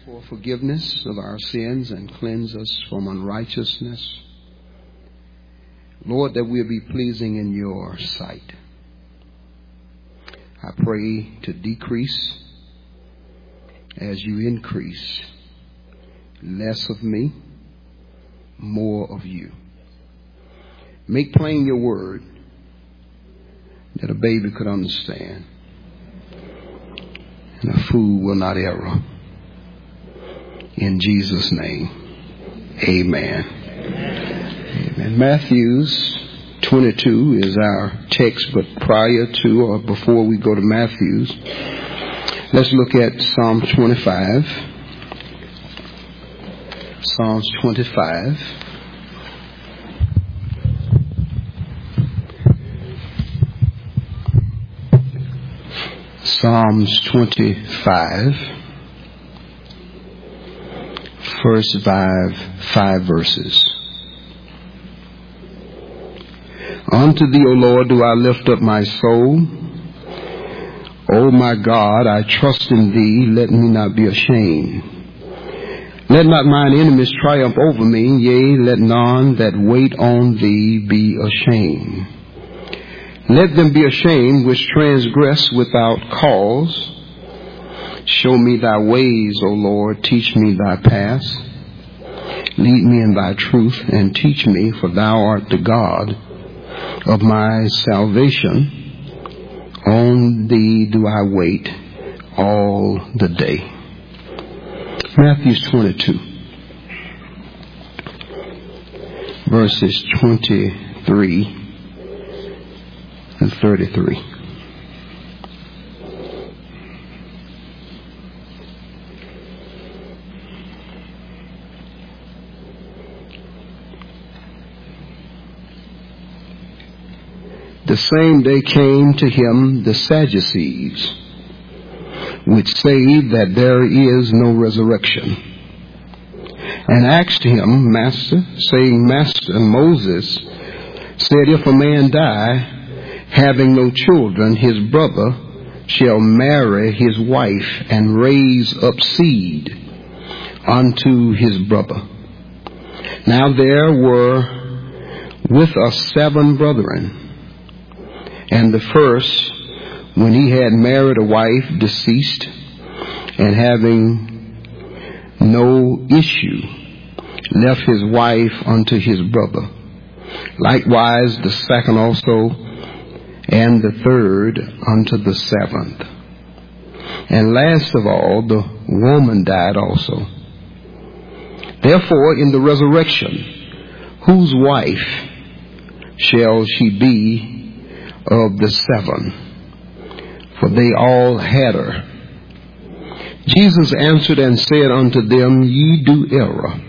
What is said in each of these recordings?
for forgiveness of our sins and cleanse us from unrighteousness. Lord, that we'll be pleasing in your sight. I pray to decrease as you increase. Less of me, more of you. Make plain your word that a baby could understand and a fool will not err. In Jesus' name, amen. Amen. Matthews 22 is our text, but prior to or before we go to Matthews, let's look at Psalm 25. Psalms 25. Psalms 25. First five verses. Unto thee, O Lord, do I lift up my soul. O my God, I trust in thee. Let me not be ashamed. Let not mine enemies triumph over me. Yea, let none that wait on thee be ashamed. Let them be ashamed which transgress without cause. Show me thy ways, O Lord. Teach me thy paths. Lead me in thy truth and teach me, for thou art the God of my salvation. On thee do I wait all the day. Matthew 22, verses 23 and 33. The same day came to him the Sadducees, which say that there is no resurrection, and asked him, Master, saying, Master, Moses said, if a man die, having no children, his brother shall marry his wife and raise up seed unto his brother. Now there were with us 7 brethren. And the first, when he had married a wife, deceased, and having no issue, left his wife unto his brother. Likewise the second also, and the third unto the 7th. And last of all, the woman died also. Therefore, in the resurrection, whose wife shall she be of the 7? For they all had her. Jesus answered and said unto them, Ye do err,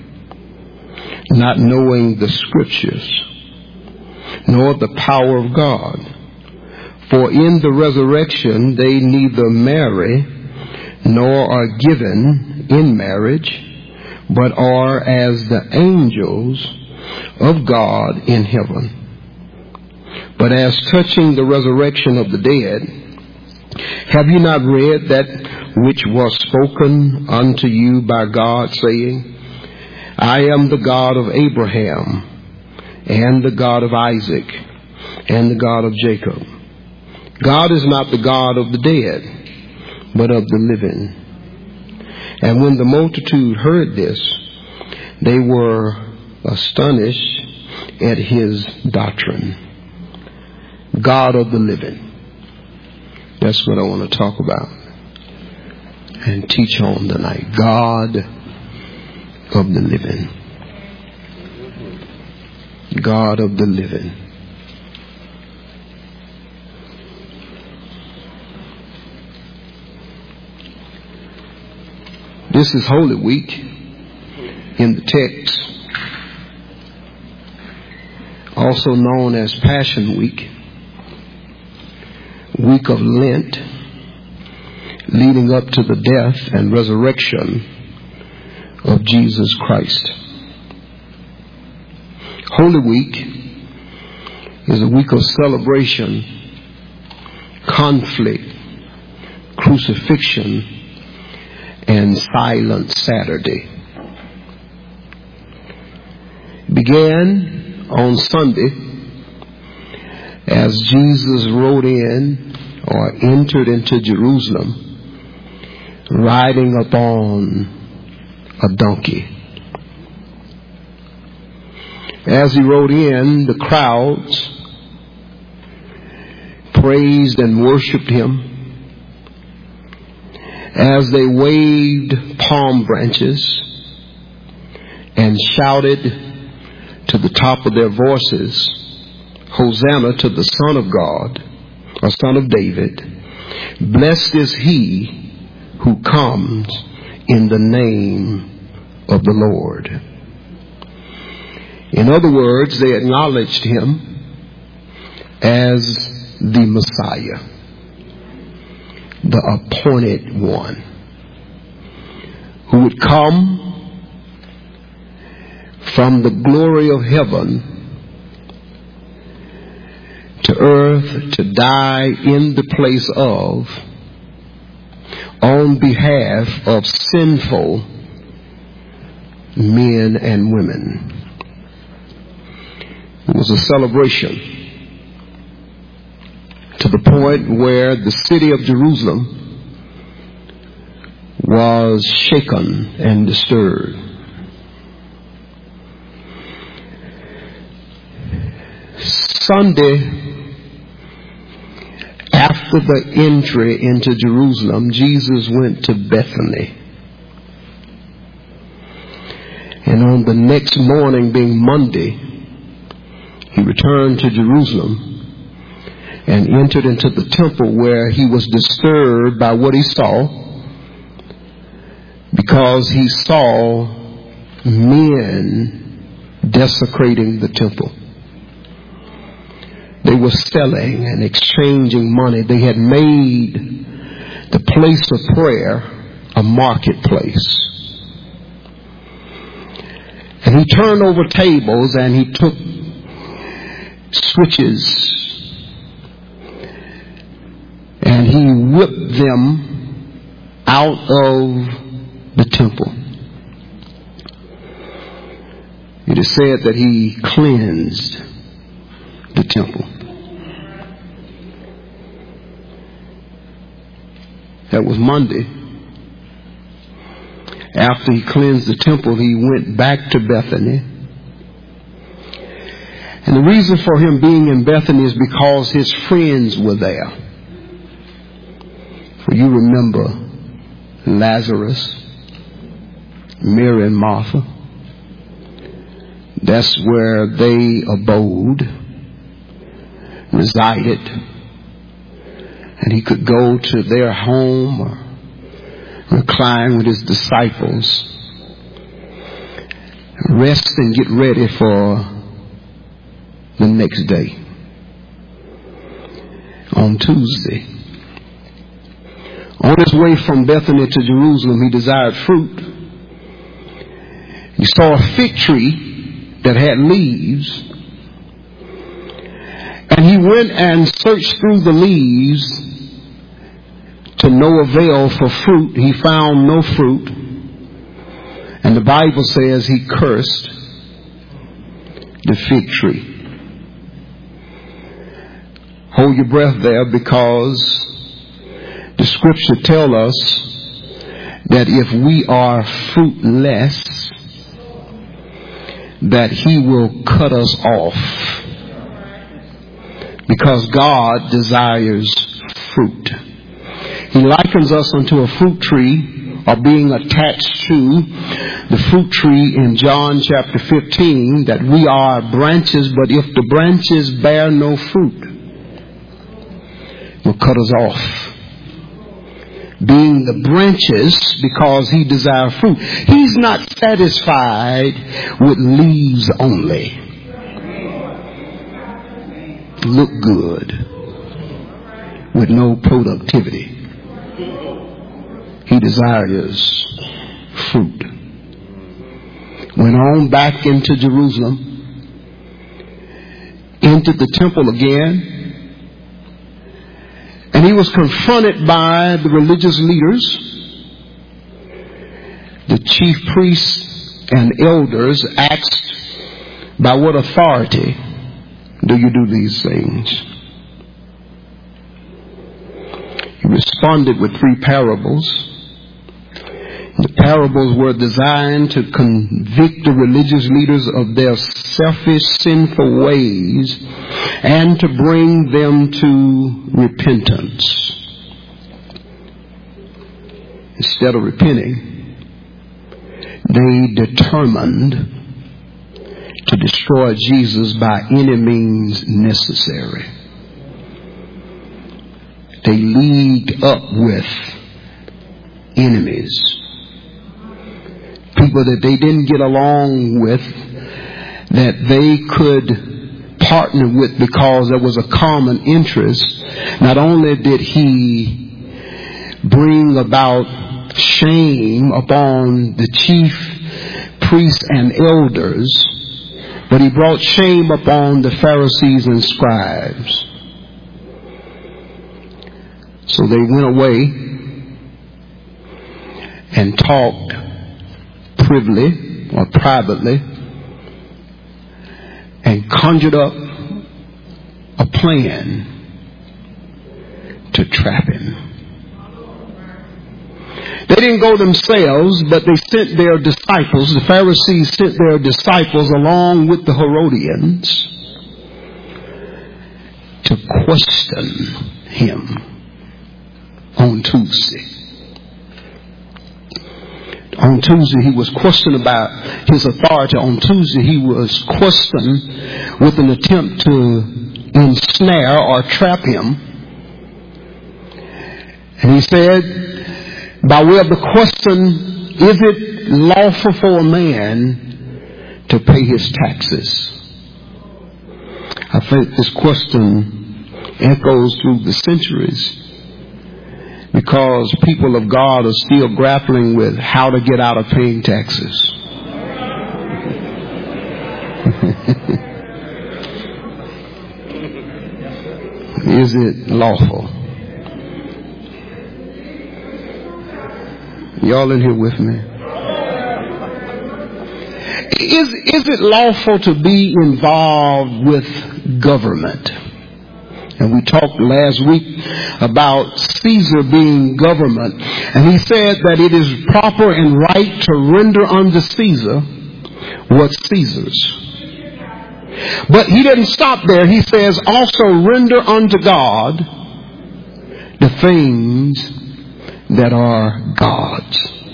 not knowing the Scriptures, nor the power of God. For in the resurrection they neither marry, nor are given in marriage, but are as the angels of God in heaven. But as touching the resurrection of the dead, have you not read that which was spoken unto you by God, saying, I am the God of Abraham, and the God of Isaac, and the God of Jacob. God is not the God of the dead, but of the living. And when the multitude heard this, they were astonished at his doctrine. God of the living. That's what I want to talk about and teach on tonight. God of the living. God of the living. This is Holy Week in the text, also known as Passion Week. Week of Lent, leading up to the death and resurrection of Jesus Christ. Holy Week is a week of celebration, conflict, crucifixion, and Silent Saturday. Began on Sunday as Jesus rode in or entered into Jerusalem riding upon a donkey. As he rode in, the crowds praised and worshiped him as they waved palm branches and shouted to the top of their voices, Hosanna to the Son of God, or Son of David. Blessed is he who comes in the name of the Lord. In other words, they acknowledged him as the Messiah, the appointed one, who would come from the glory of heaven to earth to die in the place of, on behalf of sinful men and women. It was a celebration to the point where the city of Jerusalem was shaken and disturbed. Sunday, after the entry into Jerusalem, Jesus went to Bethany. And on the next morning, being Monday, he returned to Jerusalem and entered into the temple, where he was disturbed by what he saw, because he saw men desecrating the temple. They were selling and exchanging money. They had made the place of prayer a marketplace. And he turned over tables and he took switches and he whipped them out of the temple. It is said that he cleansed the temple. That was Monday. After he cleansed the temple, he went back to Bethany. And the reason for him being in Bethany is because his friends were there. For you remember Lazarus, Mary and Martha. That's where they abode, resided. And he could go to their home or recline with his disciples, rest and get ready for the next day. On Tuesday, on his way from Bethany to Jerusalem, he desired fruit. He saw a fig tree that had leaves, and he went and searched through the leaves to no avail for fruit. He found no fruit. And the Bible says he cursed the fig tree. Hold your breath there, because the scripture tells us that if we are fruitless, that he will cut us off, because God desires fruit. He likens us unto a fruit tree, or being attached to the fruit tree in John chapter 15, that we are branches, but if the branches bear no fruit, will cut us off. Being the branches, because he desires fruit. He's not satisfied with leaves only. Look good with no productivity. He desires fruit. Went on back into Jerusalem, entered the temple again, and he was confronted by the religious leaders the chief priests and elders asked, by what authority do you do these things? He responded with 3 parables. The parables were designed to convict the religious leaders of their selfish, sinful ways and to bring them to repentance. Instead of repenting, they determined to destroy Jesus by any means necessary. They leagued up with enemies, people that they didn't get along with, that they could partner with because there was a common interest. Not only did he bring about shame upon the chief priests and elders, but he brought shame upon the Pharisees and scribes. So they went away and talked privily or privately and conjured up a plan to trap him. They didn't go themselves, but they sent their disciples. The Pharisees sent their disciples along with the Herodians to question him on Tuesday. On Tuesday, he was questioned about his authority. On Tuesday, he was questioned with an attempt to ensnare or trap him. And he said, by way of the question, is it lawful for a man to pay his taxes? I think this question echoes through the centuries, because people of God are still grappling with how to get out of paying taxes. Is it lawful? Y'all in here with me? Is it lawful to be involved with government? And we talked last week about Caesar being government. And he said that it is proper and right to render unto Caesar what's Caesar's. But he didn't stop there. He says also render unto God the things that are God's.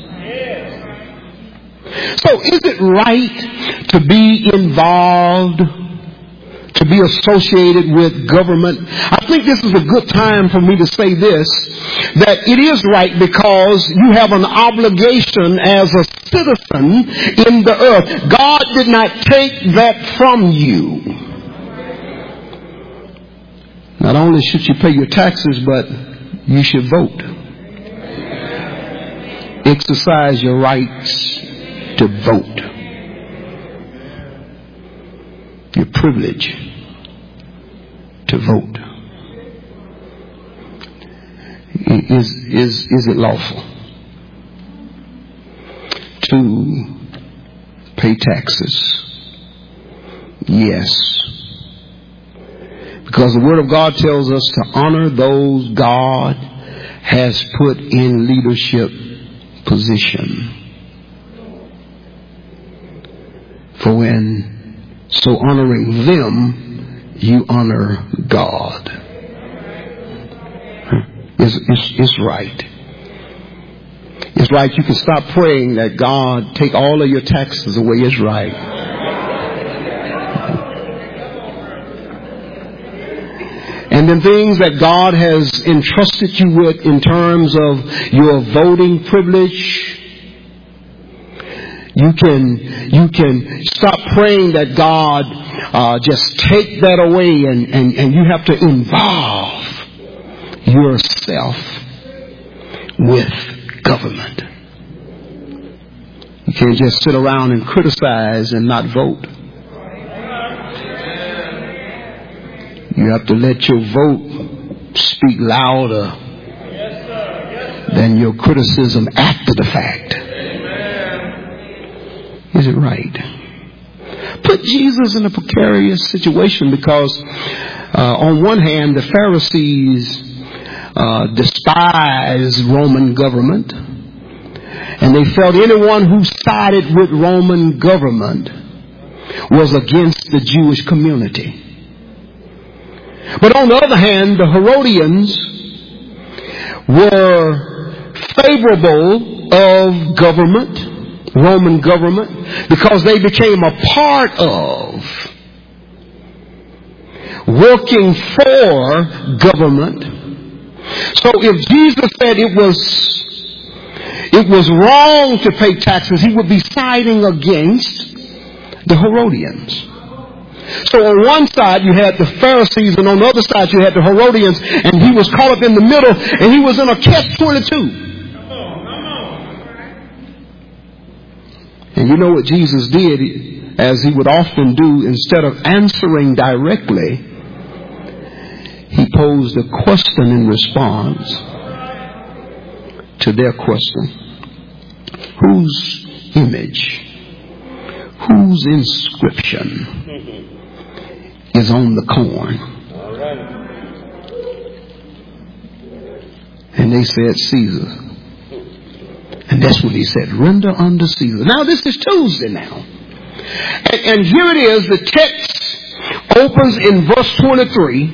So is it right to be involved, to be associated with government? I think this is a good time for me to say this, that it is right, because you have an obligation as a citizen in the earth. God did not take that from you. Not only should you pay your taxes, but you should vote. Exercise your rights to vote. Your privilege to vote. Is it lawful to pay taxes? Yes. Because the Word of God tells us to honor those God has put in leadership position. For when so honoring them, you honor God. It's right. It's right. You can stop praying that God take all of your taxes away. It's right. And then things that God has entrusted you with in terms of your voting privilege, you can stop praying that God just take that away, and you have to involve yourself with government. You can't just sit around and criticize and not vote. You have to let your vote speak louder than your criticism after the fact. Is it right? Put Jesus in a precarious situation because on one hand, the Pharisees despised Roman government, and they felt anyone who sided with Roman government was against the Jewish community. But on the other hand, the Herodians were favorable of government, Roman government, because they became a part of, working for government. So if Jesus said it was wrong to pay taxes, he would be siding against the Herodians. So on one side you had the Pharisees, and on the other side you had the Herodians, and he was caught up in the middle, and he was in a catch-22. And you know what Jesus did, as he would often do, instead of answering directly, he posed a question in response to their question. Whose image, whose inscription is on the corn? And they said, Caesar. And that's when he said, render unto Caesar. Now this is Tuesday now. And here it is, the text opens in verse 23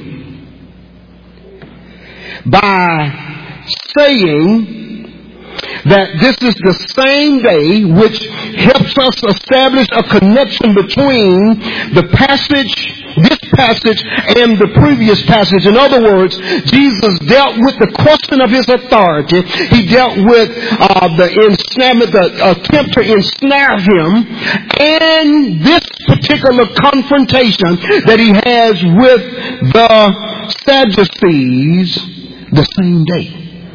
by saying that this is the same day, which helps us establish a connection between the passage, this passage, and the previous passage. In other words, Jesus dealt with the question of his authority. He dealt with the ensnarement, the attempt to ensnare him, and this particular confrontation that he has with the Sadducees the same day.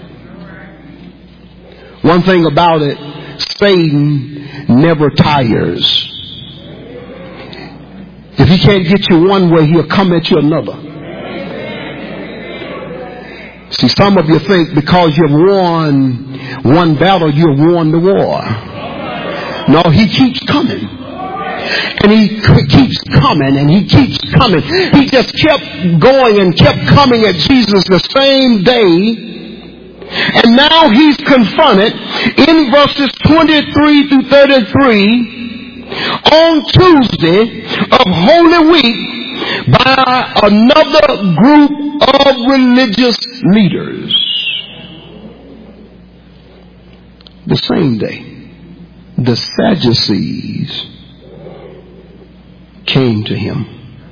One thing about it, Satan never tires. If he can't get you one way, he'll come at you another. See, some of you think because you've won one battle, you've won the war. No, he keeps coming. And he keeps coming, and he keeps coming. He just kept going and kept coming at Jesus the same day. And now he's confronted in verses 23 through 33 on Tuesday of Holy Week by another group of religious leaders. The same day, the Sadducees came to him.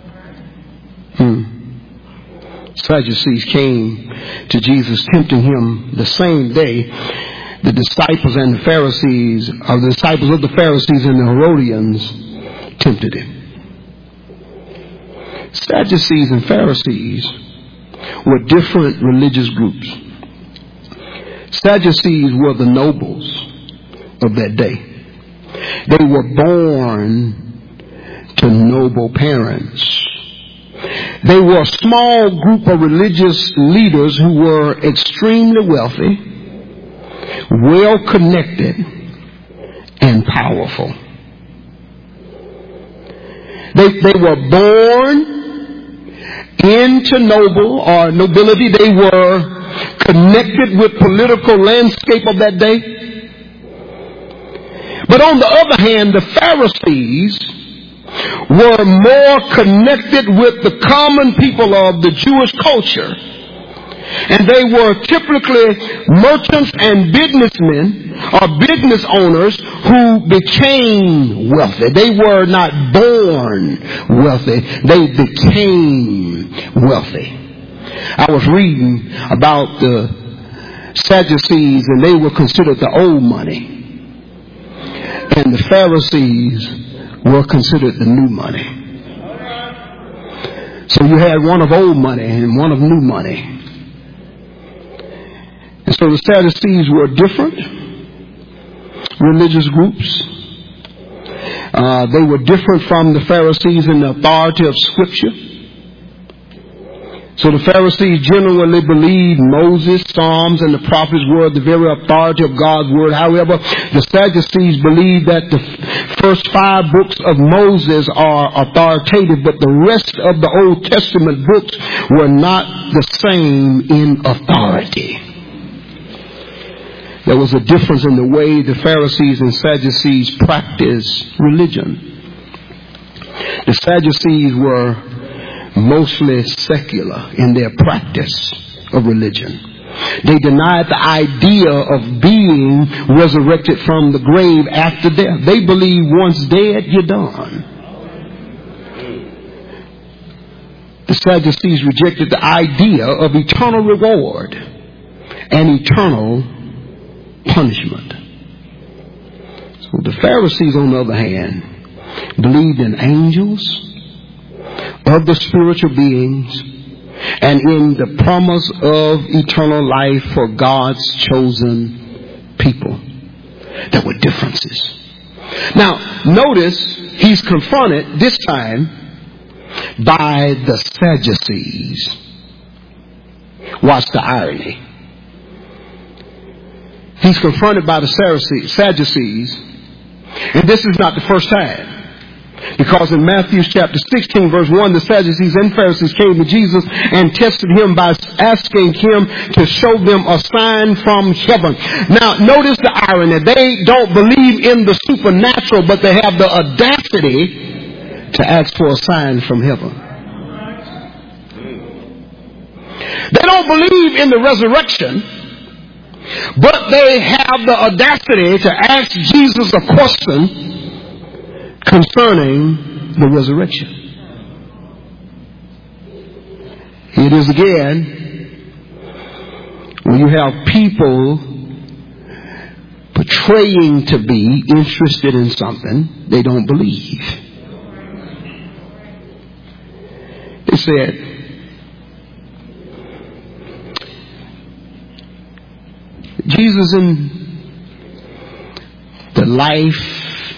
Sadducees came to Jesus, tempting him the same day. The disciples and the Pharisees, or the disciples of the Pharisees and the Herodians, tempted him. Sadducees and Pharisees were different religious groups. Sadducees were the nobles of that day. They were born to noble parents. They were a small group of religious leaders who were extremely wealthy, well connected, and powerful. They were born into nobility. They were connected with political landscape of that day. But on the other hand, the Pharisees were more connected with the common people of the Jewish culture. And they were typically merchants and businessmen or business owners who became wealthy. They were not born wealthy. They became wealthy. I was reading about the Sadducees, and they were considered the old money. And the Pharisees were considered the new money. So you had one of old money and one of new money. And so the Sadducees were different religious groups. They were different from the Pharisees in the authority of Scripture. So the Pharisees generally believed Moses, Psalms, and the prophets were the very authority of God's word. However, the Sadducees believed that the first 5 books of Moses are authoritative, but the rest of the Old Testament books were not the same in authority. There was a difference in the way the Pharisees and Sadducees practiced religion. The Sadducees were mostly secular in their practice of religion. They denied the idea of being resurrected from the grave after death. They believed once dead, you're done. The Sadducees rejected the idea of eternal reward and eternal punishment. So the Pharisees, on the other hand, believed in angels, other spiritual beings, and in the promise of eternal life for God's chosen people. There were differences. Now, notice he's confronted this time by the Sadducees. Watch the irony. He's confronted by the Sadducees, and this is not the first time. Because in Matthew chapter 16 verse 1, the Sadducees and Pharisees came to Jesus and tested him by asking him to show them a sign from heaven. Now notice the irony. They don't believe in the supernatural, but they have the audacity to ask for a sign from heaven. They don't believe in the resurrection, but they have the audacity to ask Jesus a question concerning the resurrection. It is again, when you have people portraying to be interested in something they don't believe. They said, Jesus in the life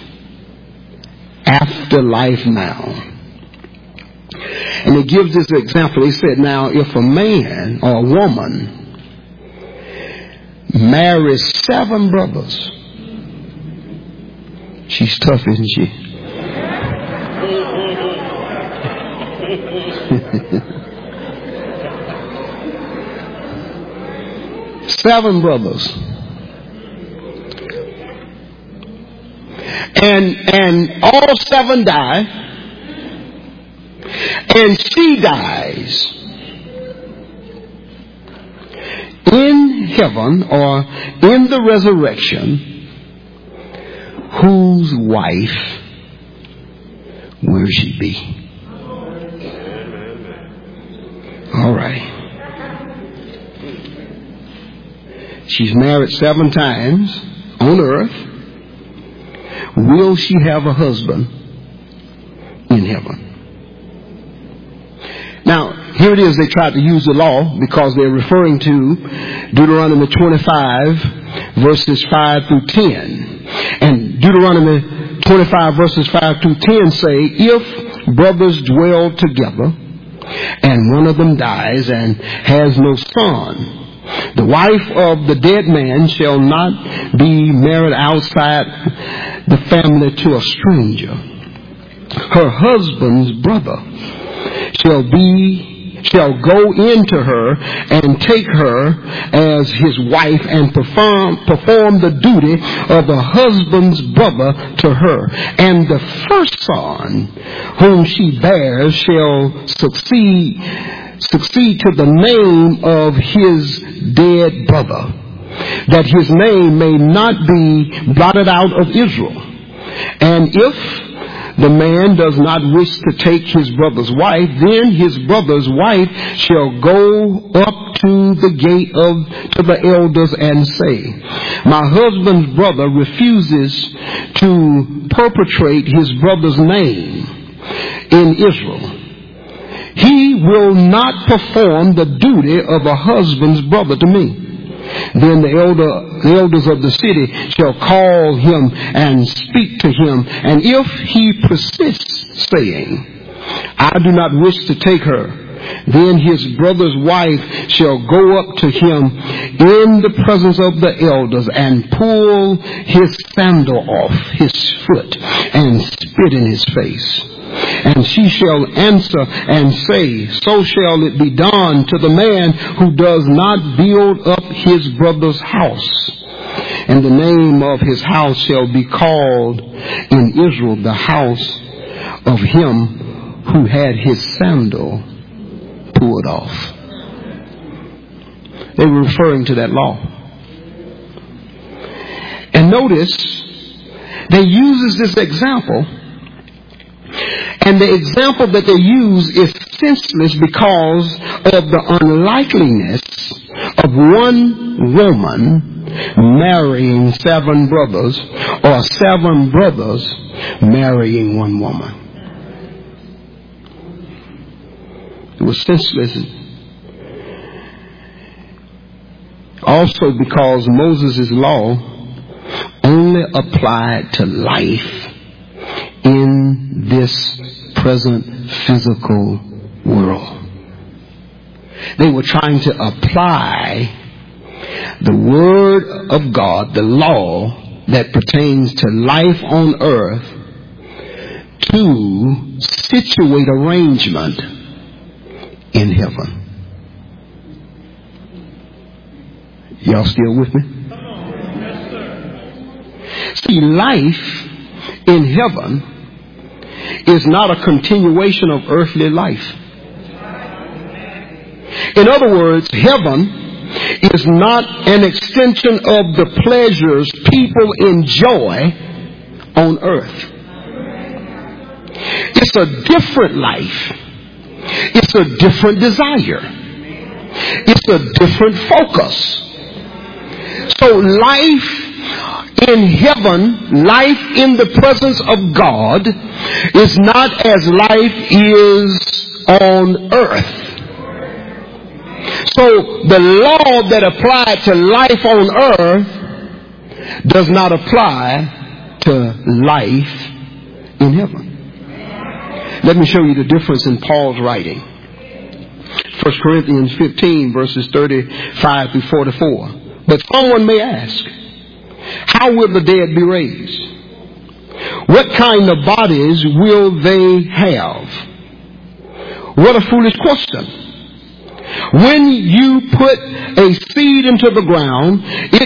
after life now. And it gives this example. He said, now if a man or a woman marries 7 brothers, she's tough, isn't she? 7 brothers. And all 7 die, and she dies. In heaven or in the resurrection, whose wife will she be? All right. She's married 7 times on earth. Will she have a husband in heaven? Now, here it is. They tried to use the law because they're referring to Deuteronomy 25, verses 5 through 10. And Deuteronomy 25, verses 5 through 10 say, if brothers dwell together and one of them dies and has no son, the wife of the dead man shall not be married outside the family to a stranger. Her husband's brother shall go into her and take her as his wife and perform the duty of a husband's brother to her. And the first son whom she bears shall succeed to the name of his dead brother, that his name may not be blotted out of Israel. And if the man does not wish to take his brother's wife, then his brother's wife shall go up to the gate to the elders and say, my husband's brother refuses to perpetrate his brother's name in Israel. He will not perform the duty of a husband's brother to me. Then the elders of the city shall call him and speak to him. And if he persists, saying, I do not wish to take her, Then his brother's wife shall go up to him in the presence of the elders and pull his sandal off his foot and spit in his face. And she shall answer and say, so shall it be done to the man who does not build up his brother's house. And the name of his house shall be called in Israel the house of him who had his sandal pulled off. They were referring to that law. And notice, they uses this example, and the example that they use is senseless because of the unlikeliness of one woman marrying 7 brothers, or 7 brothers marrying one woman. It was senseless. Also because Moses' law only applied to life in this present physical world. They were trying to apply the Word of God, the law that pertains to life on earth, to situate arrangement in heaven. Y'all still with me? See, life in heaven is not a continuation of earthly life. In other words, heaven is not an extension of the pleasures people enjoy on earth. It's a different life. It's a different desire. It's a different focus. So life in heaven, life in the presence of God, is not as life is on earth. So the law that applied to life on earth does not apply to life in heaven. Let me show you the difference in Paul's writing. 1 Corinthians 15 verses 35 through 44. But someone may ask, how will the dead be raised? What kind of bodies will they have? What a foolish question. When you put a seed into the ground,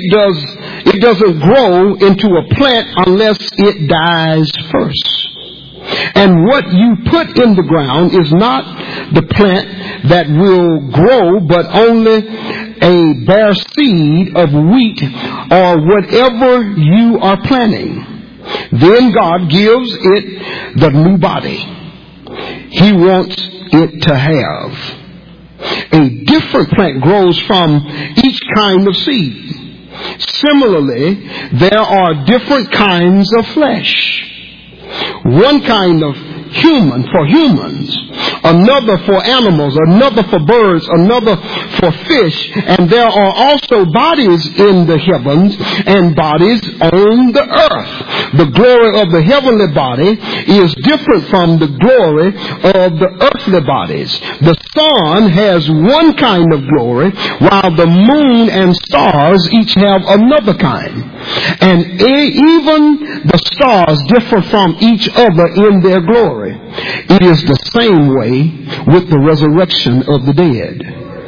it doesn't grow into a plant unless it dies first. And what you put in the ground is not the plant that will grow, but only a bare seed of wheat or whatever you are planting. Then God gives it the new body He wants it to have. A different plant grows from each kind of seed. Similarly, there are different kinds of flesh. One kind of human for humans, another for animals, another for birds, another for fish, and there are also bodies in the heavens and bodies on the earth. The glory of the heavenly body is different from the glory of the earthly bodies. The sun has one kind of glory, while the moon and stars each have another kind. And even the stars differ from each other in their glory. It is the same way with the resurrection of the dead.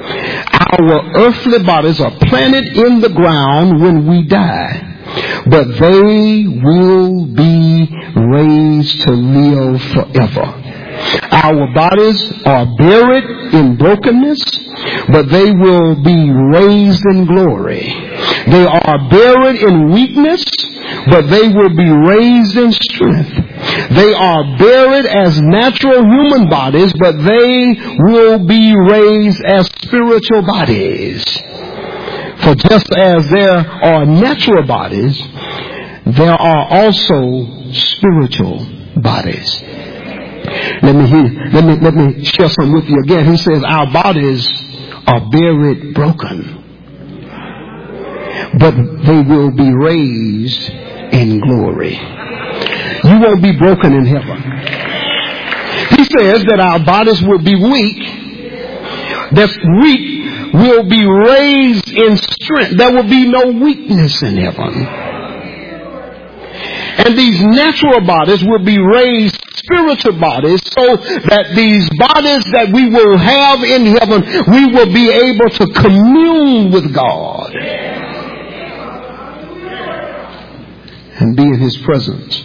Our earthly bodies are planted in the ground when we die, but they will be raised to live forever. Our bodies are buried in brokenness, but they will be raised in glory. They are buried in weakness, but they will be raised in strength. They are buried as natural human bodies, but they will be raised as spiritual bodies. For just as there are natural bodies, there are also spiritual bodies. Let me share something with you again. He says our bodies are buried broken, but they will be raised in glory. You won't be broken in heaven. He says that our bodies will be weak, that's weak will be raised in strength. There will be no weakness in heaven. And these natural bodies will be raised spiritual bodies, so that these bodies that we will have in heaven, we will be able to commune with God and be in His presence.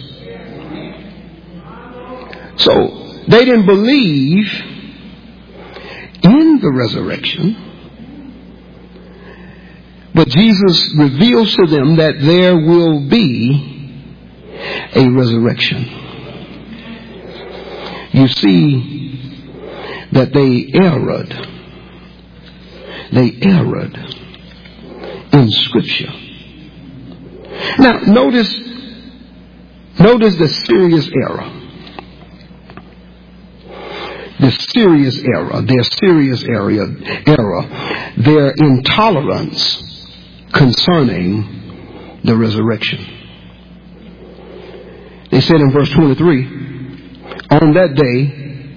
So they didn't believe in the resurrection, but Jesus reveals to them that there will be a resurrection. You see that they erred. They erred in Scripture. Now, notice the serious error. The serious error. Their serious error. Their intolerance concerning the resurrection. They said in verse 23, on that day,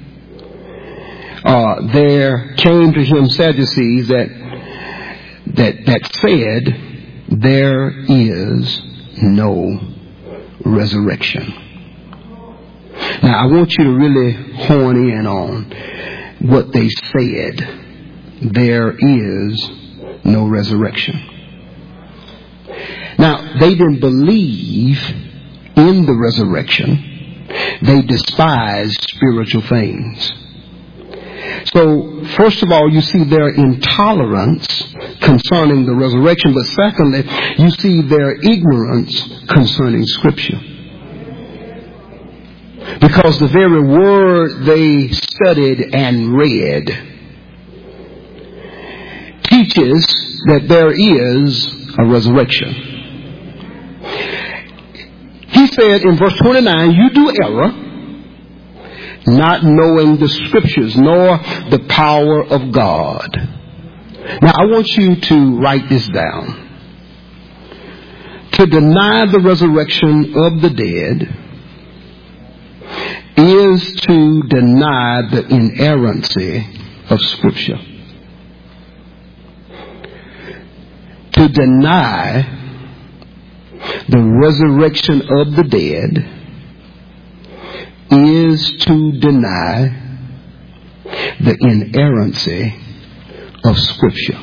there came to him Sadducees that said, there is no resurrection. Now, I want you to really hone in on what they said. There is no resurrection. Now, they didn't believe in the resurrection. They despise spiritual things. So, first of all, you see their intolerance concerning the resurrection, but secondly, you see their ignorance concerning Scripture. Because the very word they studied and read teaches that there is a resurrection. He said in verse 29, you do error, not knowing the Scriptures, nor the power of God. Now, I want you to write this down. To deny the resurrection of the dead is to deny the inerrancy of Scripture. To deny the resurrection of the dead is to deny the inerrancy of Scripture.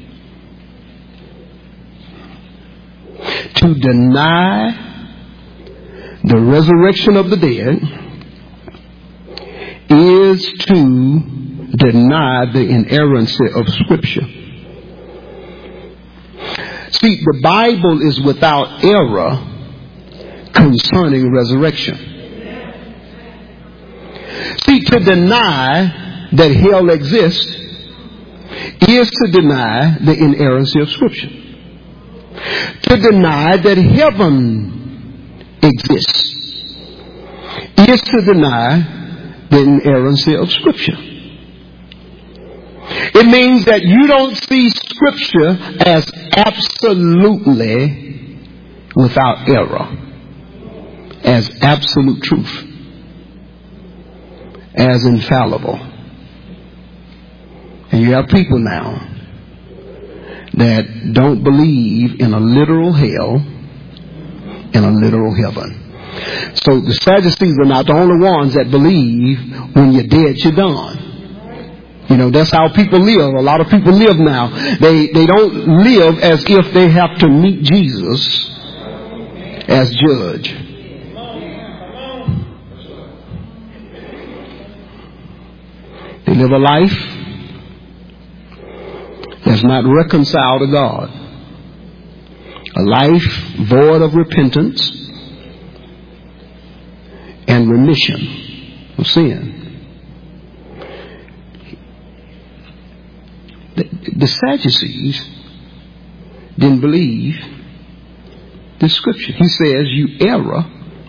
To deny the resurrection of the dead is to deny the inerrancy of Scripture. See, the Bible is without error concerning resurrection. See, to deny that hell exists is to deny the inerrancy of Scripture. To deny that heaven exists is to deny the inerrancy of Scripture. It means that you don't see Scripture as absolutely without error, as absolute truth, as infallible. And you have people now that don't believe in a literal hell and a literal heaven. So the Sadducees are not the only ones that believe when you're dead, you're done. You know, that's how people live. A lot of people live now. They don't live as if they have to meet Jesus as judge. They live a life that's not reconciled to God. A life void of repentance and remission of sin. The Sadducees didn't believe the Scripture. He says you err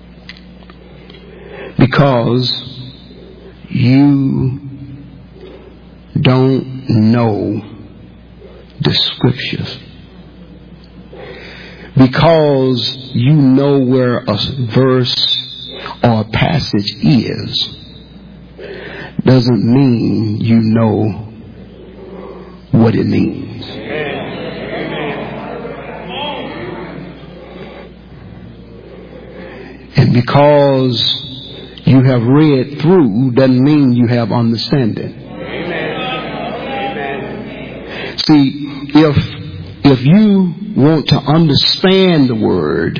because you don't know the Scriptures. Because you know where a verse or a passage is doesn't mean you know what it means. And because you have read through doesn't mean you have understanding. See, if you want to understand the Word,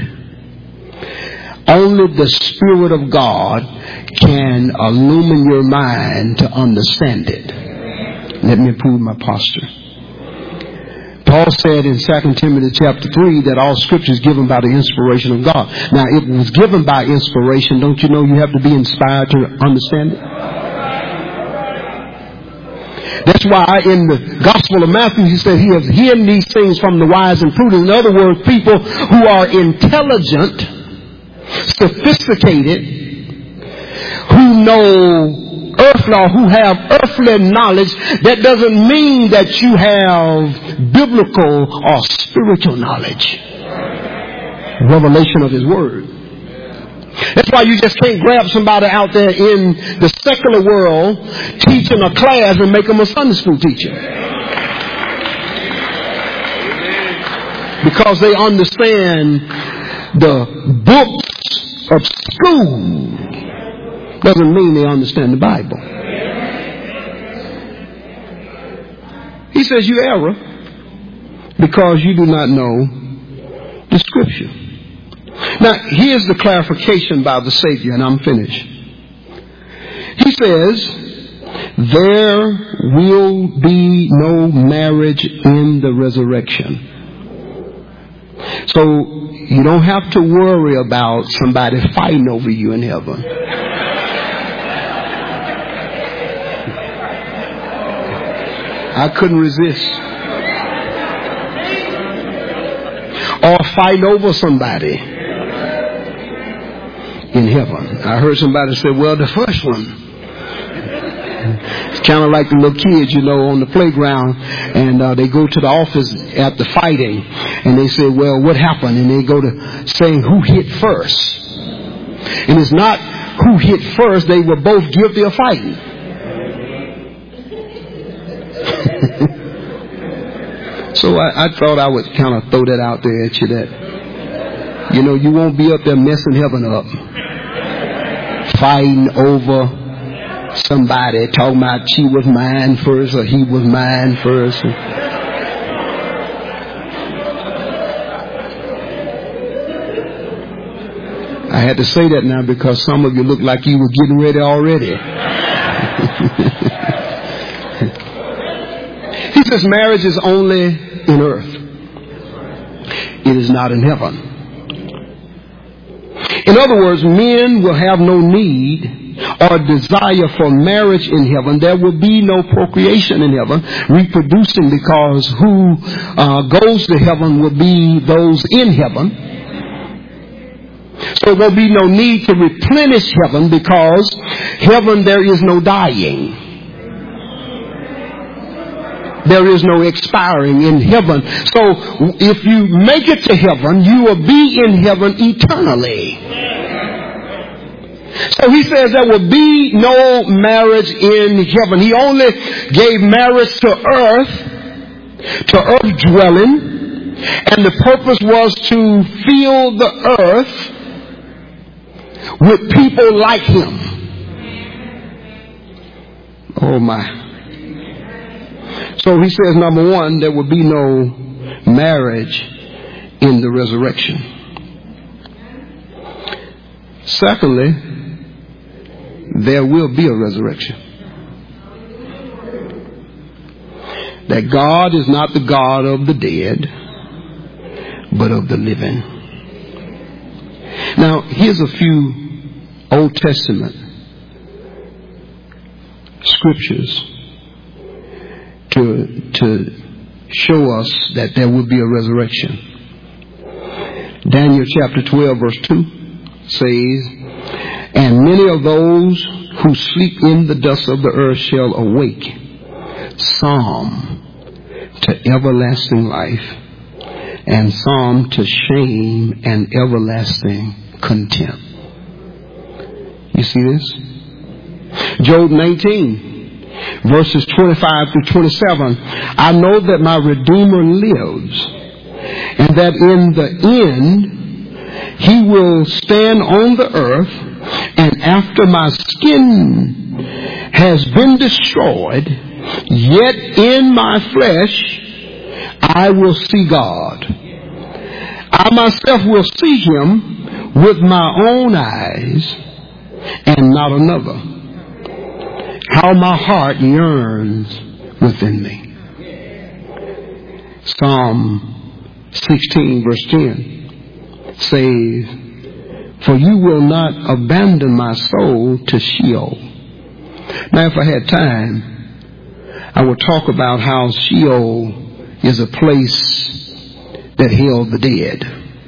only the Spirit of God can illumine your mind to understand it. Let me improve my posture. Paul said in 2 Timothy chapter 3 that all Scripture is given by the inspiration of God. Now, if it was given by inspiration, don't you know you have to be inspired to understand it? That's why in the Gospel of Matthew, he said he has hidden these things from the wise and prudent. In other words, people who are intelligent, sophisticated, who know earthly or who have earthly knowledge. That doesn't mean that you have biblical or spiritual knowledge. Revelation of His Word. That's why you just can't grab somebody out there in the secular world teaching a class and make them a Sunday school teacher. Because they understand the books of school doesn't mean they understand the Bible. He says you err because you do not know the Scripture. Now, here's the clarification by the Savior, and I'm finished. He says, there will be no marriage in the resurrection. So, you don't have to worry about somebody fighting over you in heaven. I couldn't resist. Or fighting over somebody in heaven. I heard somebody say, well, the first one. It's kind of like the little kids, you know, on the playground, and they go to the office after fighting, and they say, well, what happened? And they go to saying who hit first. And it's not who hit first. They were both guilty of fighting. So I thought I would kind of throw that out there at you, that, you know, you won't be up there messing heaven up, fighting over somebody, talking about she was mine first or he was mine first. I had to say that now because some of you look like you were getting ready already. He says marriage is only in earth. It is not in heaven. In other words, men will have no need or desire for marriage in heaven. There will be no procreation in heaven, reproducing, because who goes to heaven will be those in heaven. So there will be no need to replenish heaven, because heaven there is no dying. There is no expiring in heaven. So if you make it to heaven, you will be in heaven eternally. So he says there will be no marriage in heaven. He only gave marriage to earth dwelling, and the purpose was to fill the earth with people like him. Oh my. So he says, number one, there will be no marriage in the resurrection. Secondly, there will be a resurrection. That God is not the God of the dead, but of the living. Now, here's a few Old Testament scriptures to show us that there will be a resurrection. Daniel chapter 12 verse 2 says, and many of those who sleep in the dust of the earth shall awake, some to everlasting life, and some to shame and everlasting contempt. You see this? Job 19 verses 25 through 27, I know that my Redeemer lives, and that in the end he will stand on the earth, and after my skin has been destroyed, yet in my flesh I will see God. I myself will see him with my own eyes, and not another. How my heart yearns within me. Psalm 16 verse 10 says, for you will not abandon my soul to Sheol. Now if I had time, I would talk about how Sheol is a place that held the dead.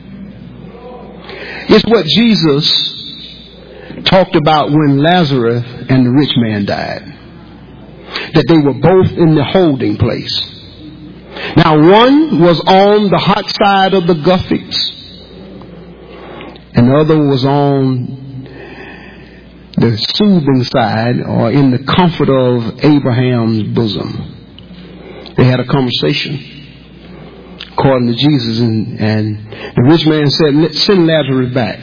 It's what Jesus talked about when Lazarus and the rich man died. That they were both in the holding place. Now one was on the hot side of the Guffix, and the other was on the soothing side, or in the comfort of Abraham's bosom. They had a conversation, according to Jesus, and the rich man said, send Lazarus back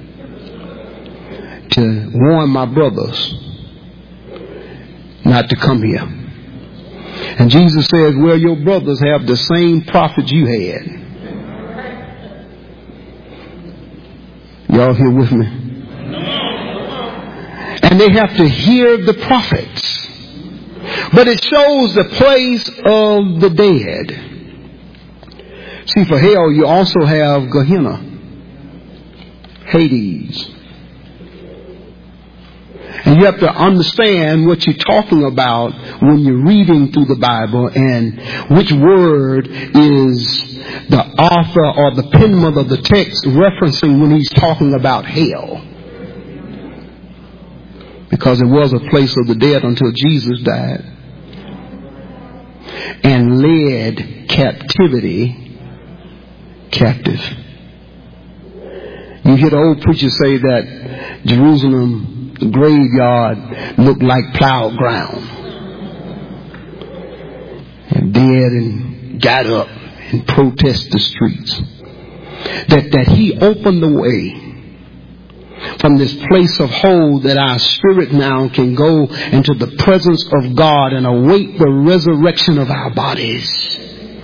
to warn my brothers not to come here. And Jesus says, well, your brothers have the same prophet you had. Y'all here with me? And they have to hear the prophets. But it shows the place of the dead. See, for hell you also have Gehenna, Hades. And you have to understand what you're talking about when you're reading through the Bible, and which word is the author or the penman of the text referencing when he's talking about hell. Because it was a place of the dead until Jesus died and led captivity captive. You hear the old preacher say that Jerusalem, the graveyard, looked like plowed ground. And dead and got up and protest the streets. That he opened the way from this place of hold, that our spirit now can go into the presence of God and await the resurrection of our bodies.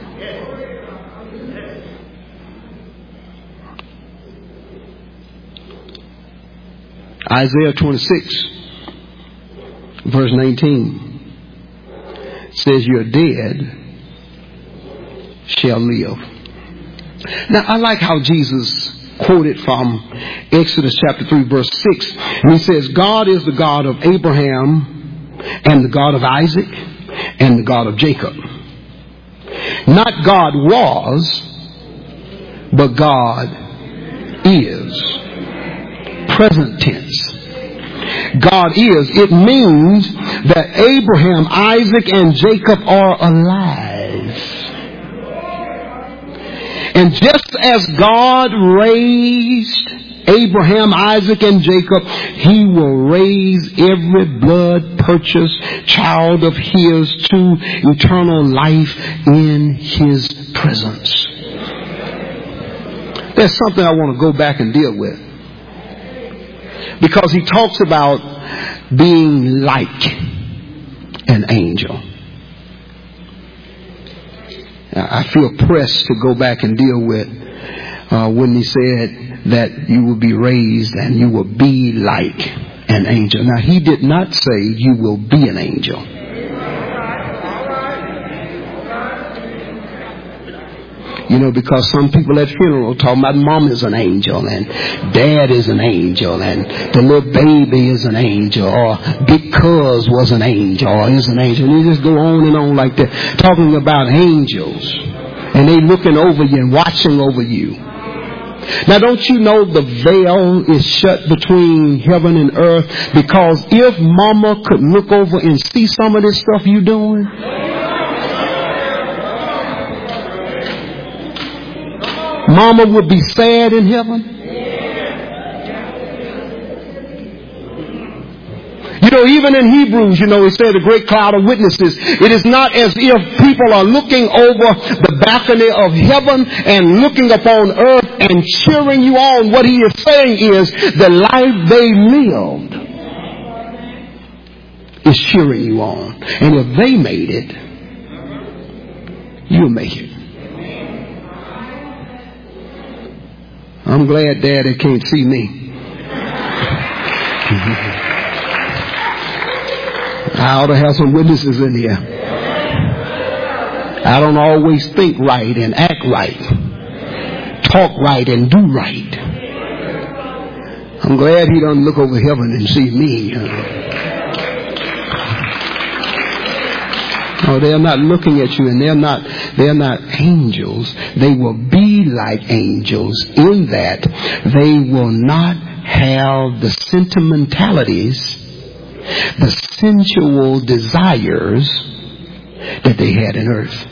Isaiah 26 verse 19 says, your dead shall live. Now I like how Jesus quoted from Exodus chapter 3 verse 6. And he says, God is the God of Abraham and the God of Isaac and the God of Jacob. Not God was, but God is. Present tense. God is. It means that Abraham, Isaac, and Jacob are alive. And just as God raised Abraham, Isaac, and Jacob, he will raise every blood-purchased child of his to eternal life in his presence. There's something I want to go back and deal with. Because he talks about being like an angel. I feel pressed to go back and deal with when he said that you will be raised and you will be like an angel. Now, he did not say you will be an angel. You know, because some people at funeral talk about mom is an angel and dad is an angel and the little baby is an angel, or big cuz was an angel or is an angel. And you just go on and on like that, talking about angels. And they looking over you and watching over you. Now don't you know the veil is shut between heaven and earth? Because if mama could look over and see some of this stuff you doing, mama would be sad in heaven. You even in Hebrews, it said a great cloud of witnesses. It is not as if people are looking over the balcony of heaven and looking upon earth and cheering you on. What he is saying is the life they lived is cheering you on. And if they made it, you'll make it. I'm glad Daddy can't see me. I ought to have some witnesses in here. I don't always think right and act right, talk right and do right. I'm glad he doesn't look over heaven and see me. Oh, they're not looking at you, and they're not angels. They will be like angels in that they will not have the sentimentalities, the sensual desires that they had in earth.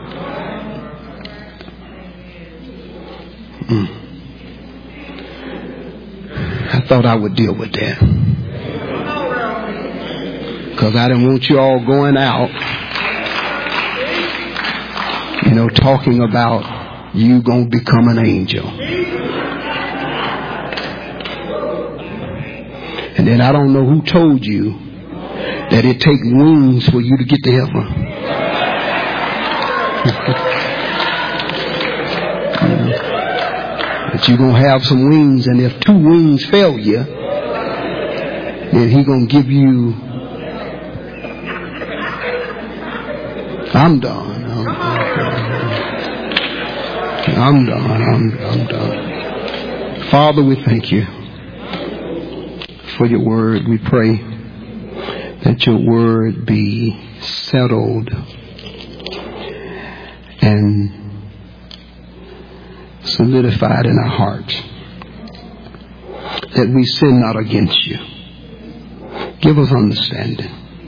I thought I would deal with that, because I didn't want you all going out, talking about you gonna become an angel. And then I don't know who told you that it takes wings for you to get to heaven. That you're going to have some wings, and if 2 wings fail you, then he's going to give you... I'm done. Father, we thank you for your word. We pray that your word be settled and solidified in our hearts, that we sin not against you. Give us understanding.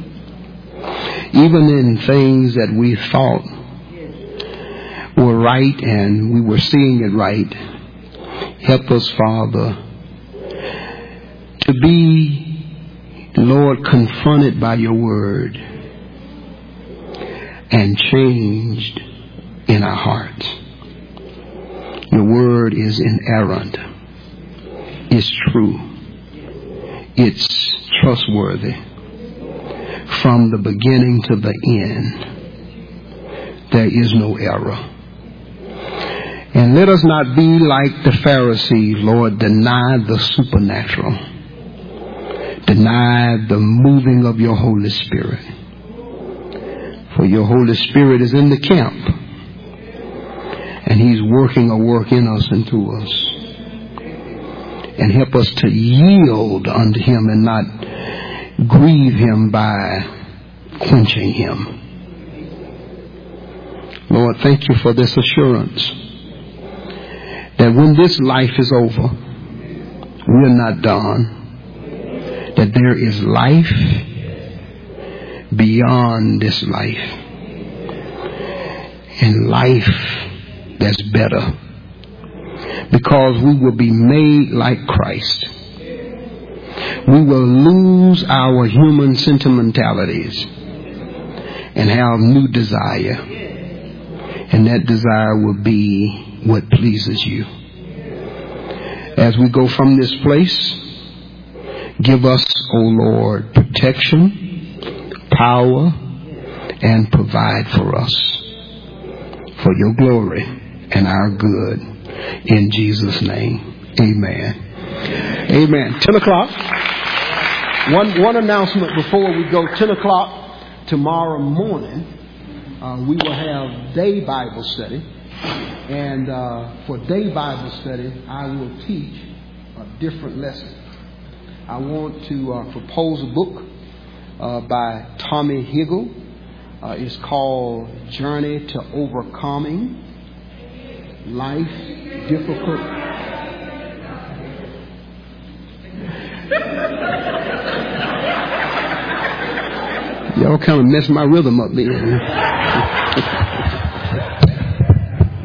Even in things that we thought were right and we were seeing it right, help us, Father, to be, Lord, confronted by your word and changed in our hearts. Your word is inerrant. It's true. It's trustworthy. From the beginning to the end, there is no error. And let us not be like the Pharisees, Lord, deny the supernatural. Deny the moving of your Holy Spirit. For your Holy Spirit is in the camp, and he's working a work in us and through us. And help us to yield unto him and not grieve him by quenching him. Lord, thank you for this assurance that when this life is over, we're not done. That there is life beyond this life, and life that's better, because we will be made like Christ. We will lose our human sentimentalities and have new desire, and that desire will be what pleases you. As we go from this place, give us, O Lord, protection, power, and provide for us for your glory and our good. In Jesus' name, amen. Amen. 10 o'clock. One announcement before we go. 10 o'clock tomorrow morning, we will have day Bible study. And for day Bible study, I will teach a different lesson. I want to propose a book by Tommy Higgle. It's called Journey to Overcoming Life Difficult. Y'all kind of messed my rhythm up there.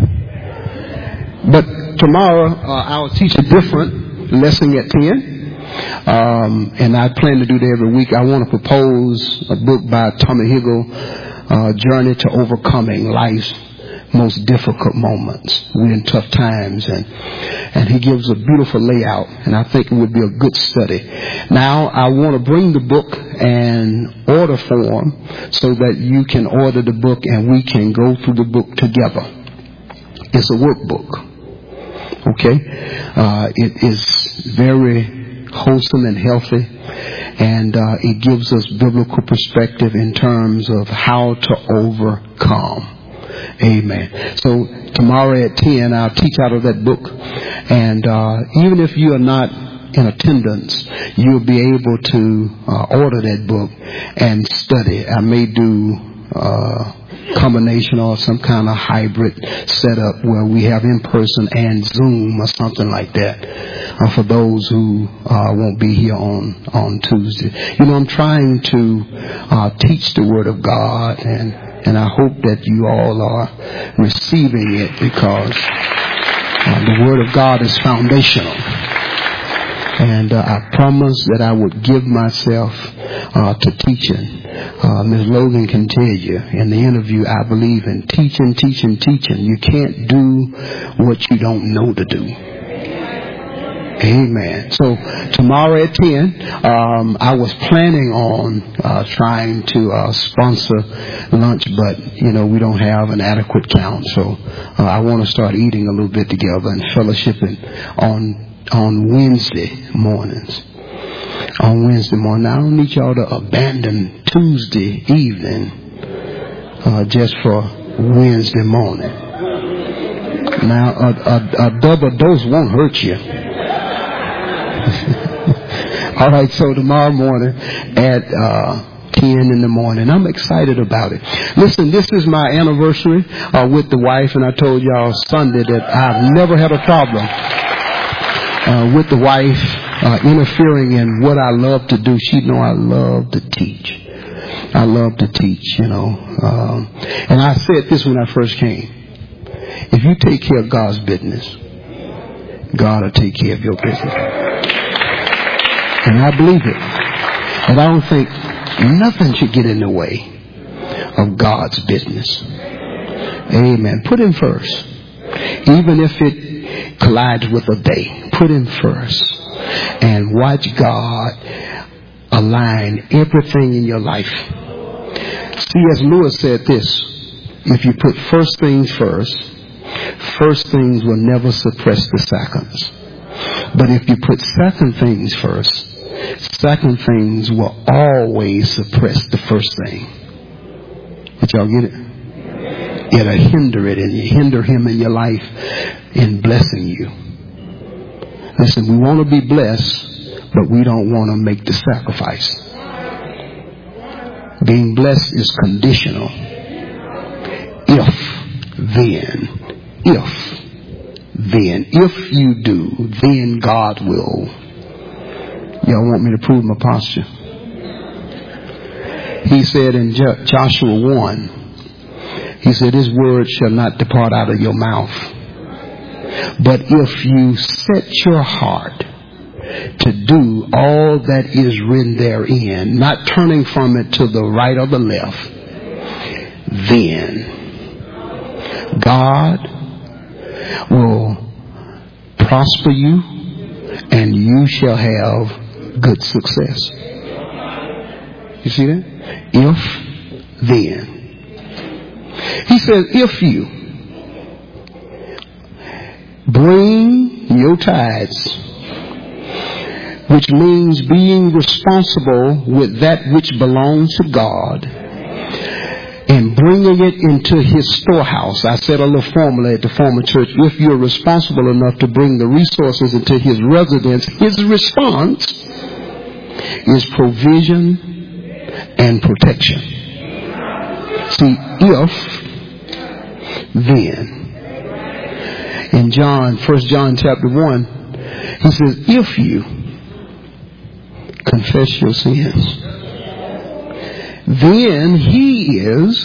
But tomorrow I'll teach a different lesson at 10. and I plan to do that every week. I want to propose a book by Tommy Higgle, Journey to Overcoming Life's Most Difficult Moments. We're in tough times, and he gives a beautiful layout, and I think it would be a good study. Now, I want to bring the book in order form so that you can order the book and we can go through the book together. It's a workbook. Okay? It is very wholesome and healthy, and it gives us biblical perspective in terms of how to overcome. Amen. So tomorrow at 10, I'll teach out of that book, and even if you are not in attendance, you'll be able to order that book and study. I may do combination or some kind of hybrid setup where we have in-person and Zoom or something like that for those who won't be here on Tuesday. You know, I'm trying to teach the Word of God, and I hope that you all are receiving it, because the Word of God is foundational. And I promised that I would give myself to teaching. Ms. Logan can tell you in the interview, I believe in teaching. You can't do what you don't know to do. Amen. So tomorrow at 10, I was planning on trying to sponsor lunch, but you know, we don't have an adequate count. So I want to start eating a little bit together and fellowshipping on Wednesday mornings. On Wednesday morning. I don't need y'all to abandon Tuesday evening just for Wednesday morning. Now, a double dose won't hurt you. All right, so tomorrow morning at 10 in the morning. I'm excited about it. Listen, this is my anniversary with the wife, and I told y'all Sunday that I've never had a problem with the wife interfering in what I love to do. She know I love to teach. I love to teach, you know. And I said this when I first came. If you take care of God's business, God will take care of your business. And I believe it. And I don't think nothing should get in the way of God's business. Amen. Put him first. Even if it collides with a day, put him first. And watch God align everything in your life. C.S. Lewis said this: if you put first things first, first things will never suppress the seconds. But if you put second things first, second things will always suppress the first thing. Did y'all get it? It'll hinder it, and you hinder him in your life in blessing you. Listen, we want to be blessed, but we don't want to make the sacrifice. Being blessed is conditional. If you do, then God will. Y'all want me to prove my posture? He said in Joshua 1, he said, "This word shall not depart out of your mouth. But if you set your heart to do all that is written therein, not turning from it to the right or the left, then God will prosper you and you shall have good success." You see that? If, then. He says, if you bring your tithes, which means being responsible with that which belongs to God, and bringing it into his storehouse. I said a little formula at the former church. If you're responsible enough to bring the resources into his residence, his response is provision and protection. See, if, then. In 1 John chapter 1, he says, if you confess your sins, then he is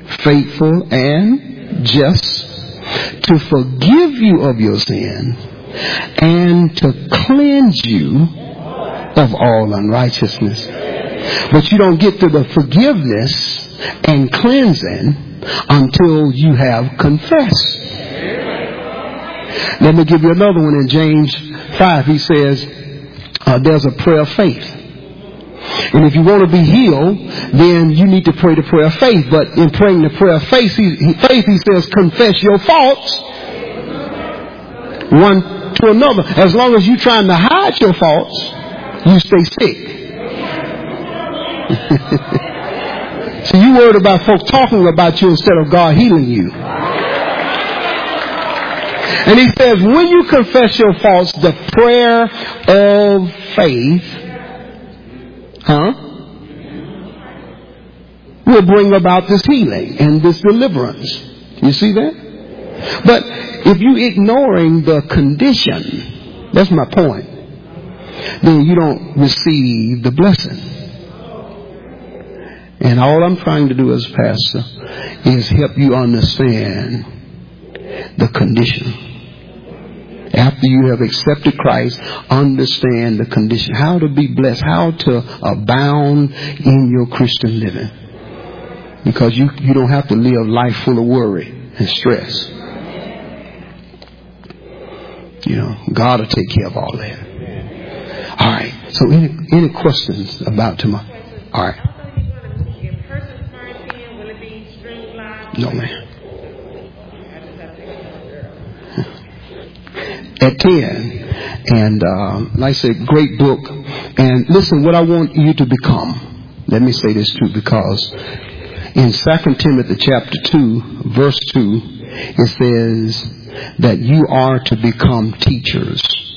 faithful and just to forgive you of your sin and to cleanse you of all unrighteousness. But you don't get to the forgiveness and cleansing until you have confessed. Let me give you another one. In James 5, he says, there's a prayer of faith. And if you want to be healed, then you need to pray the prayer of faith. But in praying the prayer of faith, he says, confess your faults one to another. As long as you're trying to hide your faults, you stay sick. So you worried about folks talking about you instead of God healing you. And he says, when you confess your faults, the prayer of faith, will bring about this healing and this deliverance. You see that? But if you ignoring the condition, that's my point, then you don't receive the blessing. And all I'm trying to do as pastor is help you understand the condition. After you have accepted Christ, understand the condition. How to be blessed. How to abound in your Christian living. Because you don't have to live life full of worry and stress. You know, God will take care of all that. All right. So any questions about tomorrow? All right. No, man. At 10, and like I said, great book. And listen, what I want you to become, let me say this too, because in 2 Timothy chapter 2, verse 2, it says that you are to become teachers.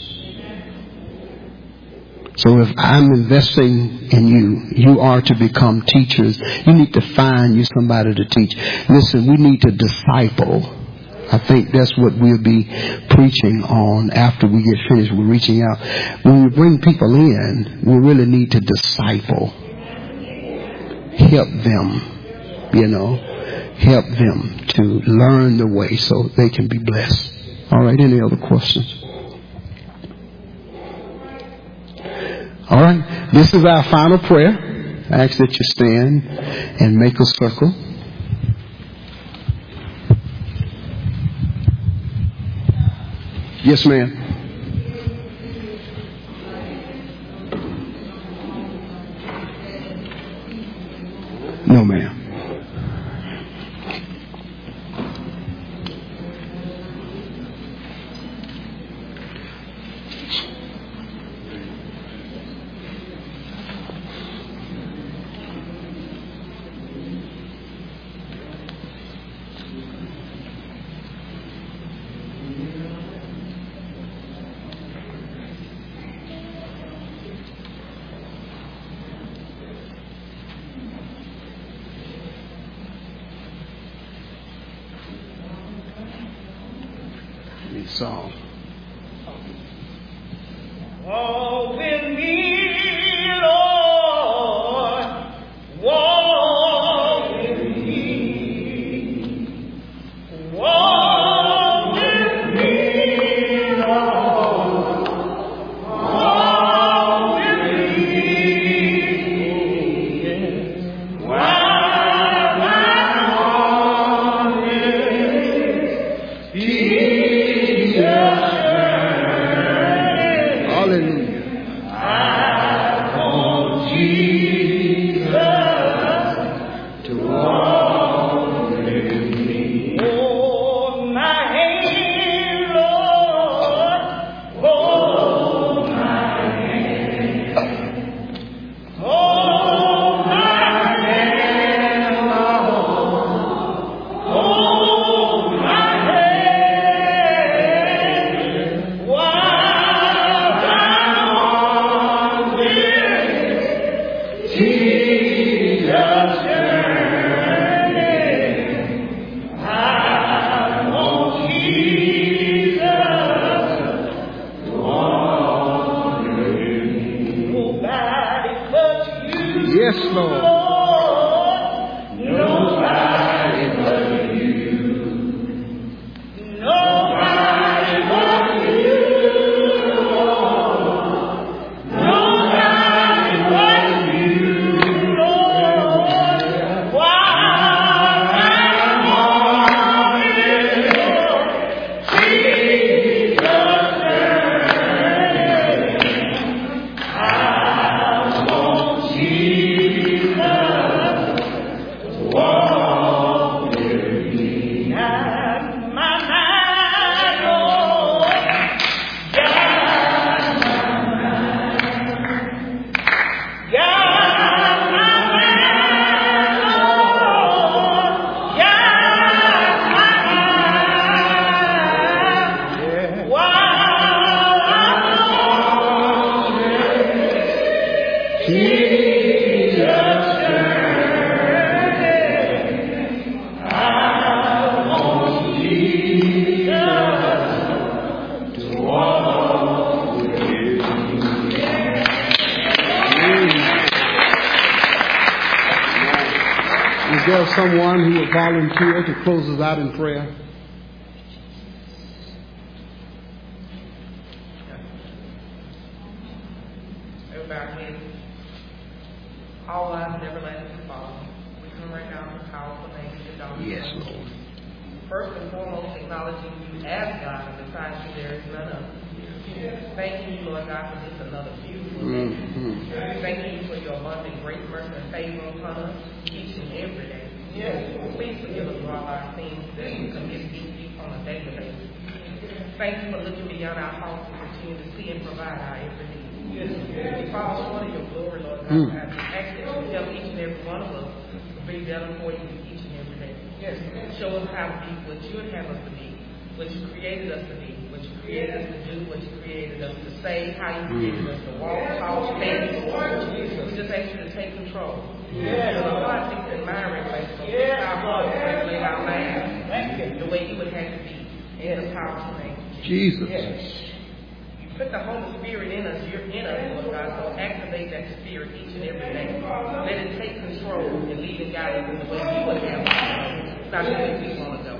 So if I'm investing in you, you are to become teachers. You need to find you somebody to teach. Listen, we need to disciple. I think that's what we'll be preaching on after we get finished with reaching out. When we bring people in, we really need to disciple. Help them, help them to learn the way so they can be blessed. All right, any other questions? All right, this is our final prayer. I ask that you stand and make a circle. Yes, ma'am. No, ma'am. Song. Walk with me, Lord. Walk with me. Walk with me, Lord. Walk with me. While I'm on this Nobody but you. Is there someone who would volunteer to close us out in prayer? Everybody, all lives never lasting Father. We come right now in the powerful name of your daughter. Yes, Lord. First and foremost, acknowledging you as God, and besides you there is none other. Thank you, Lord God, for this another beautiful day. Thank you for your abundant grace, mercy, and favor upon us each and every day. Please forgive us for all our sins that we commit against you on a daily basis. Thank you for looking beyond our faults and continue to see and provide our every need. We fall short of your glory, Lord God. I ask that you help each and every one of us to be better for you each and every day. Show us how to be what you would have us to be, what you created us to be, what you created us to do, what you created us to say, how you created us to walk, talk, stand. We just ask you to take control. God thinks in my revelation, our hearts regulate our lives the way you would have to be in the powerful name. Jesus. You put the Holy Spirit in us, you're in us, Lord God, so activate that spirit each and every day. Let it take control and lead and guide us in the way you would have us to go, not the way we want to go.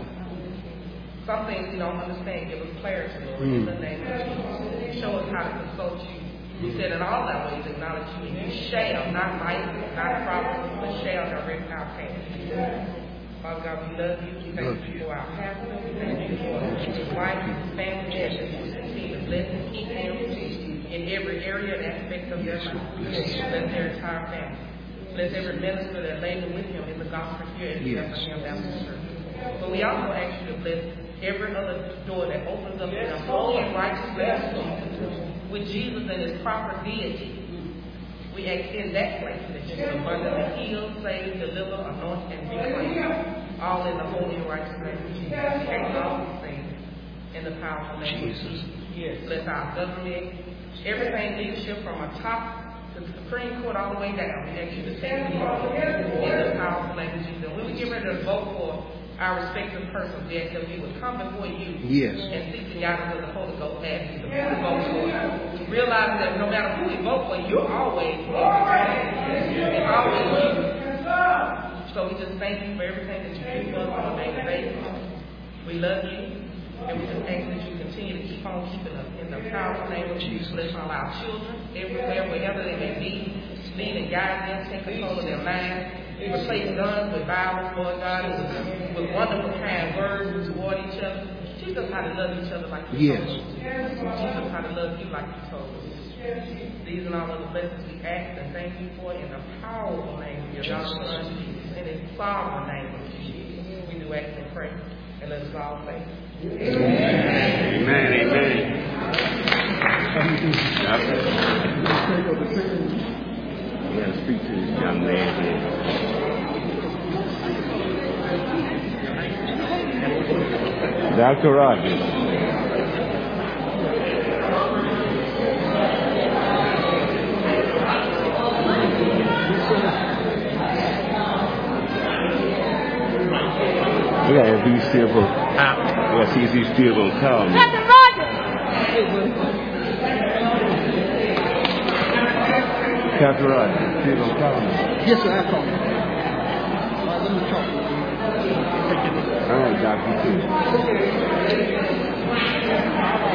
Some things we don't understand, give us clarity, Lord, in the name of Jesus. Show us how to consult you. You said in all our ways acknowledge you, and you shall, not might, not promise, but shall direct our path. Father God, we love you. We thank you for our pastor. We thank you for his wife, his family, and you continue to bless and keep them in every area and aspect of their life. Bless their entire family. Bless every minister that labor with him in the gospel here at the Bethlehem Baptist Church. But we also ask you to bless every other door that opens up in a holy and righteous relationship with Jesus and his proper deity. We ask in that place that you will abundantly heal, save, deliver, anoint, and reclaim, all in the holy and righteous name of Jesus. We ask all these things in the powerful name of Jesus. Bless our government, everything leadership from the top to the Supreme Court all the way down. We ask you to take control in the powerful name of Jesus. When we get ready to vote for our respective persons, we ask that we would come before you and seek the guidance of the Holy Ghost, ask you to vote for us. Realize that no matter who we vote for, you're always it's always you. So we just thank you for everything that you do for us on a daily basis. We love you, and we just ask that you continue to keep on keeping us in the powerful name of Jesus. Bless all our children, everywhere, wherever they may be. Lead and guide them, take control of their minds. Replace guns with violence, Lord God, with wonderful kind words toward each other. Teach us how to love each other like you told us. Teach us how to love you like you told us. These and all of the blessings we ask and thank you for in the powerful name of your daughter, son, Jesus. In his sovereign name of Jesus. We do ask and pray. And let us all say, Amen. Amen. We got to speak to this young man here. Dr. Rogers. Yeah, if he's still going to see if he's still going to call me. Dr. Rogers! Dr. Rogers, still going to call me. Yes, sir, I call you. All right, let me talk with you. All right, Dr. T.